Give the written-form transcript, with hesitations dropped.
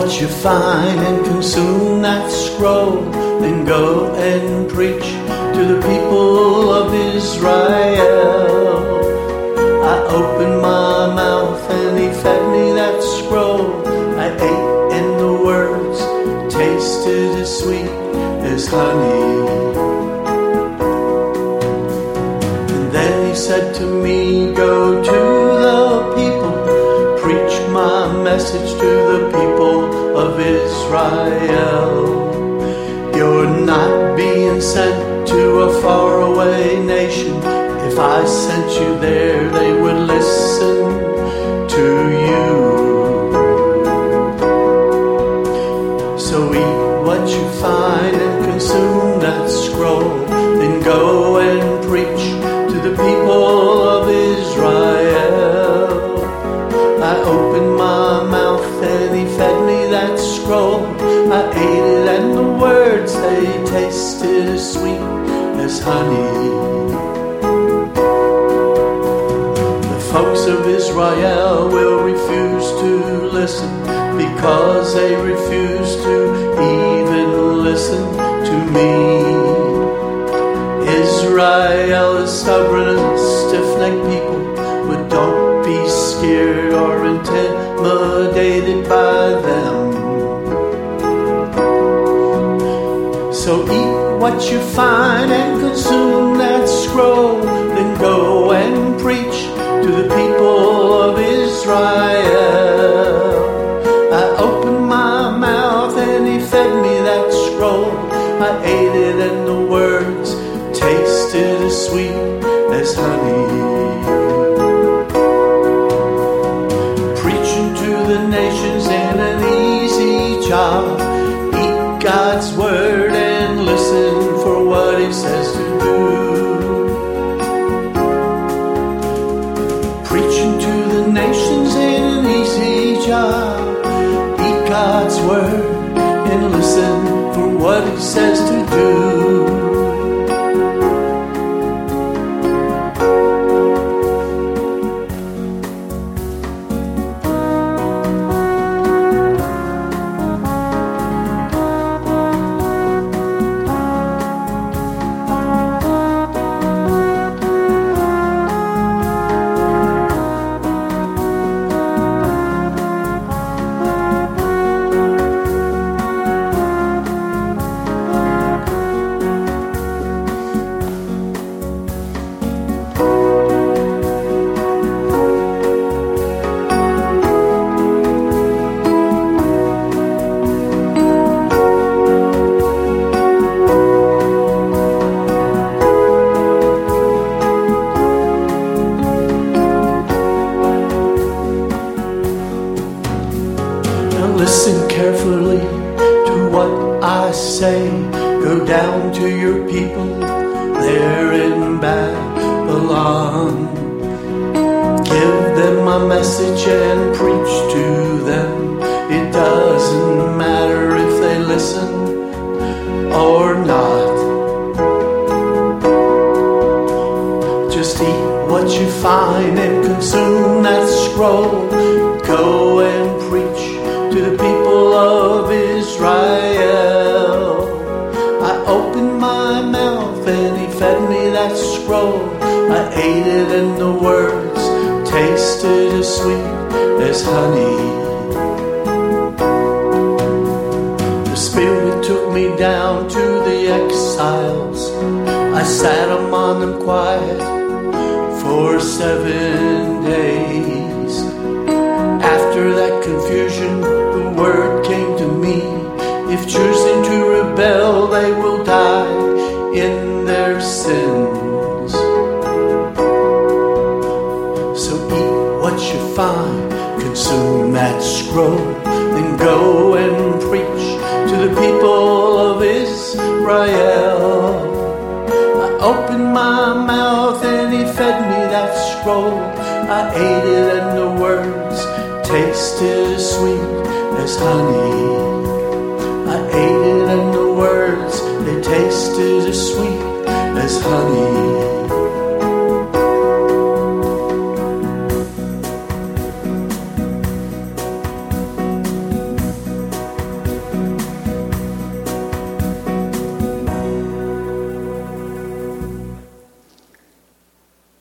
what you find and consume that scroll. Then go and preach to the people of Israel. I opened my mouth and he fed me that scroll. I ate and the words tasted as sweet as honey. And then he said to me, go to the people, preach my message to the people of Israel. You're not being sent to a faraway nation. If I sent you there, they would listen to you. So eat what you find and consume that scroll. Then go and preach to the people of Israel. I opened my mouth and he fed me that scroll. I ate it and the words, they tasted as sweet as honey. Folks of Israel will refuse to listen because they refuse to even listen to me. Israel is stubborn and stiff-necked people, but don't be scared or intimidated by them. So eat what you find and consume that scroll. Then go and preach to the people of Israel. I opened my mouth and he fed me that scroll. I ate it and the words tasted as sweet as honey. Preaching to the nations ain't an easy job. Eat God's word and listen for what he says to do. Nations ain't an easy job. Eat God's word and listen for what he says to do. Listen carefully to what I say. Go down to your people there in Babylon. Give them my message and preach to them. It doesn't matter if they listen or not. Just eat what you find and consume that scroll. Go and preach to the people of Israel. I opened my mouth and he fed me that scroll. I ate it and the words tasted as sweet as honey. The Spirit took me down to the exiles. I sat among them quiet for 7 days. After that confusion, the word came to me. If choosing to rebel, they will die in their sins. So eat what you find, consume that scroll, then go and preach to the people of Israel. I opened my mouth and he fed me that scroll. I ate it and the words tasted as sweet as honey. I ate it and the words, they tasted as sweet as honey.